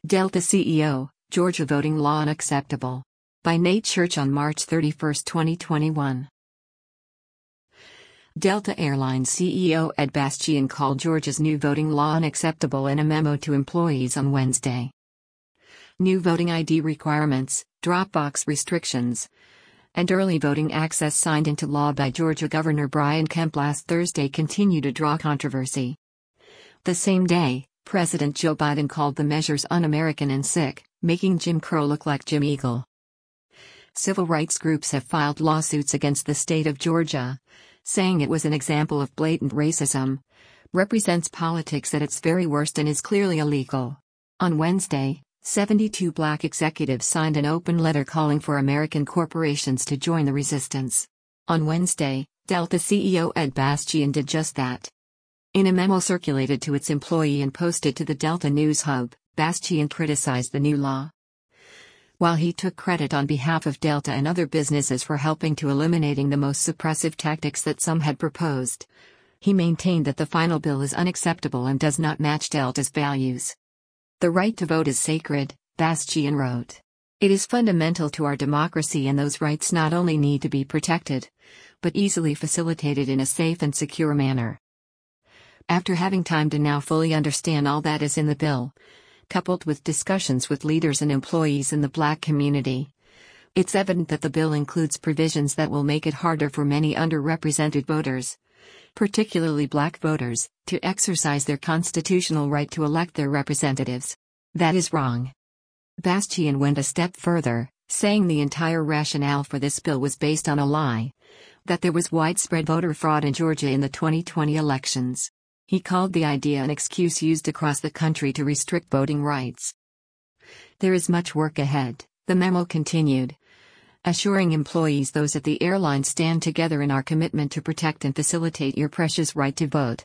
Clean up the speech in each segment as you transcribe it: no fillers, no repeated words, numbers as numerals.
Delta CEO, Georgia voting law unacceptable. By Nate Church on March 31, 2021. Delta Airlines CEO Ed Bastian called Georgia's new voting law unacceptable in a memo to employees on Wednesday. New voting ID requirements, drop box restrictions, and early voting access signed into law by Georgia Governor Brian Kemp last Thursday continue to draw controversy. The same day, President Joe Biden called the measures un-American and sick, making Jim Crow look like Jim Eagle. Civil rights groups have filed lawsuits against the state of Georgia, saying it was an example of blatant racism, represents politics at its very worst, and is clearly illegal. On Wednesday, 72 black executives signed an open letter calling for American corporations to join the resistance. On Wednesday, Delta CEO Ed Bastian did just that. In a memo circulated to its employee and posted to the Delta News Hub, Bastian criticized the new law. While he took credit on behalf of Delta and other businesses for helping to eliminating the most suppressive tactics that some had proposed, he maintained that the final bill is unacceptable and does not match Delta's values. The right to vote is sacred, Bastian wrote. It is fundamental to our democracy, and those rights not only need to be protected, but easily facilitated in a safe and secure manner. After having time to now fully understand all that is in the bill, coupled with discussions with leaders and employees in the black community, it's evident that the bill includes provisions that will make it harder for many underrepresented voters, particularly black voters, to exercise their constitutional right to elect their representatives. That is wrong. Bastian went a step further, saying the entire rationale for this bill was based on a lie, that there was widespread voter fraud in Georgia in the 2020 elections. He called the idea an excuse used across the country to restrict voting rights. There is much work ahead, the memo continued, assuring employees those at the airline stand together in our commitment to protect and facilitate your precious right to vote.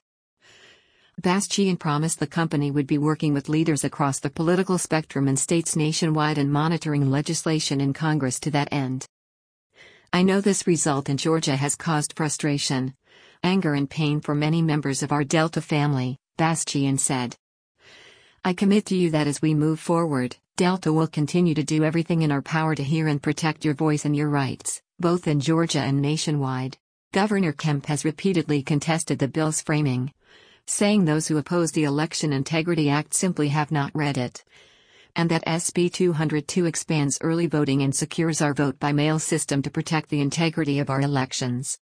Bastian promised the company would be working with leaders across the political spectrum and states nationwide and monitoring legislation in Congress to that end. I know this result in Georgia has caused frustration, anger and pain for many members of our Delta family, Bastian said. I commit to you that as we move forward, Delta will continue to do everything in our power to hear and protect your voice and your rights, both in Georgia and nationwide. Governor Kemp has repeatedly contested the bill's framing, saying those who oppose the Election Integrity Act simply have not read it, and that SB 202 expands early voting and secures our vote-by-mail system to protect the integrity of our elections.